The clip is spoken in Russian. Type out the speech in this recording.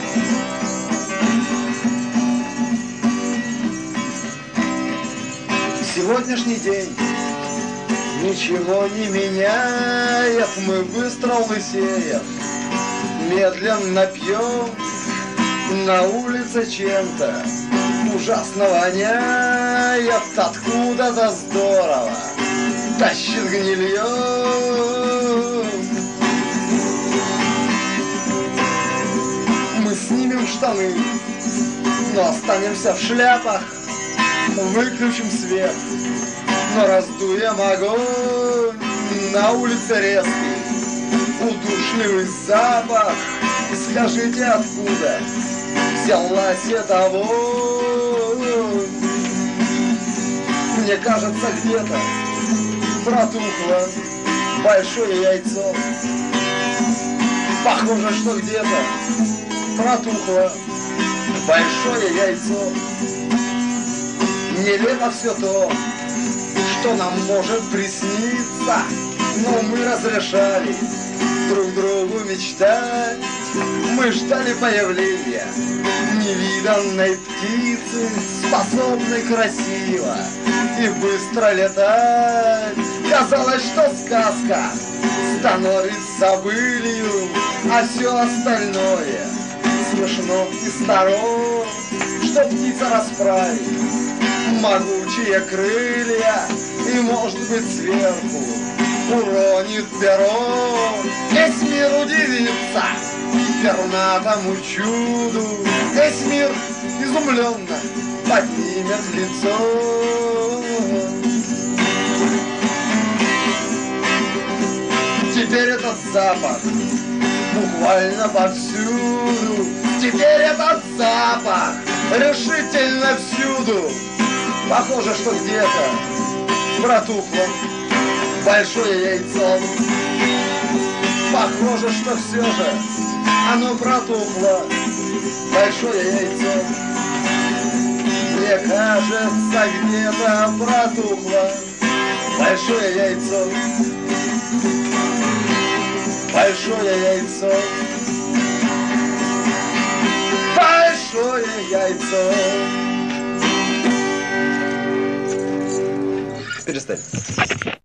Сегодняшний день ничего не меняет, мы быстро лысеем, медленно пьем, на улице чем-то ужасно воняет, откуда-то здорово тащит гнильем. Мы снимем штаны, но останемся в шляпах, выключим свет, но раздуем огонь. На улице резкий, удушливый запах. Скажите, откуда взялась эта вонь? Мне кажется, где-то протухло большое яйцо. Похоже, что где-то протухло большое яйцо. Нелепо все то, что нам может присниться, но мы разрешали друг другу мечтать. Мы ждали появления невиданной птицы, способной красиво и быстро летать. Казалось, что сказка становится былью, а все остальное смешно и старо. Что птица расправит могучие крылья и, может быть, сверху уронит перо. Весь мир удивится пернатому чуду, весь мир изумленно поднимет лицо. Теперь этот запах буквально повсюду, теперь этот запах решительно всюду. Похоже, что где-то протухло большое яйцо. Похоже, что все же оно протухло большое яйцо. Мне кажется, где-то протухло большое яйцо. Большое яйцо. Большое яйцо. Перестань.